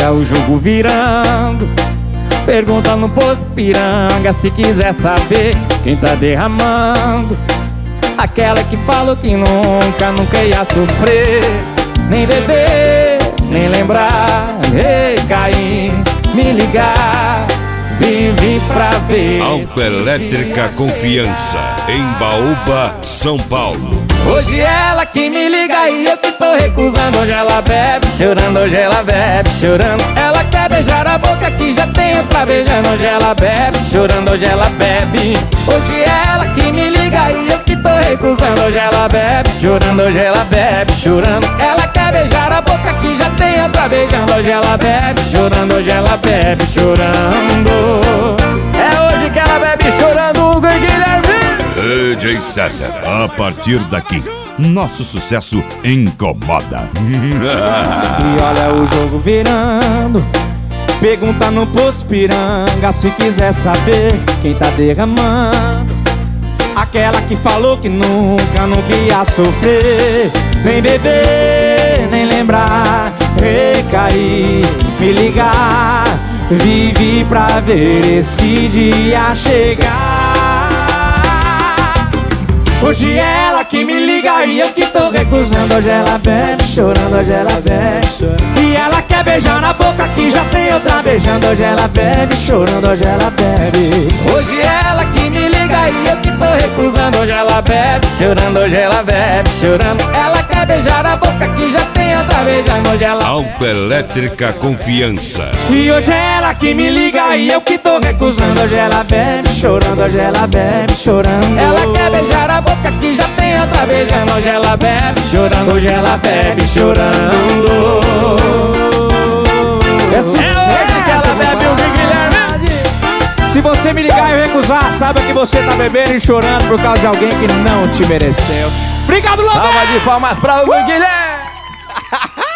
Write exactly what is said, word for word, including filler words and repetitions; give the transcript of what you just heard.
olha o jogo virando. Pergunta no posto piranga se quiser saber quem tá derramando. Aquela que falou que nunca, nunca ia sofrer, nem beber, nem lembrar. Ei, Caim, me ligar, vive pra ver. Autoelétrica Confiança, em Baúba, São Paulo. Hoje ela que me liga e eu que tô recusando. Hoje ela bebe chorando, hoje ela bebe chorando. Ela quer beijar a boca que já tem outra beijando. Hoje ela bebe chorando, hoje ela bebe. Hoje ela que me liga e eu que tô recusando. Hoje ela bebe chorando, hoje ela bebe chorando. Ela quer beijar a boca que já tem outra beijando. Hoje ela bebe chorando, hoje ela bebe chorando. É hoje que ela bebe chorando, Hugo e Guilherme. D J César, a partir daqui, nosso sucesso incomoda. E olha o jogo virando. Pergunta no posto piranga se quiser saber quem tá derramando. Aquela que falou que nunca, nunca ia sofrer, nem beber, nem lembrar. Recair, me ligar, vive pra ver esse dia chegar. Hoje ela que me liga e eu que tô recusando. Hoje ela bebe chorando, hoje ela bebe chorando. E ela quer beijar na boca que já tem outra beijando. Hoje ela bebe chorando, hoje ela bebe. Hoje ela que me liga e eu que tô recusando. Hoje ela bebe chorando, hoje ela bebe chorando. Ela quer beijar a boca que já tem outra beijando. Hoje ela Autoelétrica Confiança. E hoje ela que me liga e eu que tô recusando. Hoje ela bebe chorando, hoje ela bebe chorando. Ela quer beijar a boca que já tem outra beijando. Hoje ela bebe chorando, hoje ela bebe chorando. É hoje que ela bebe, o Guilherme. Se você me ligar e recusar, saiba que você tá bebendo e chorando por causa de alguém que não te mereceu. Obrigado, Lobão! Salva de palmas pra o uh! Guilherme.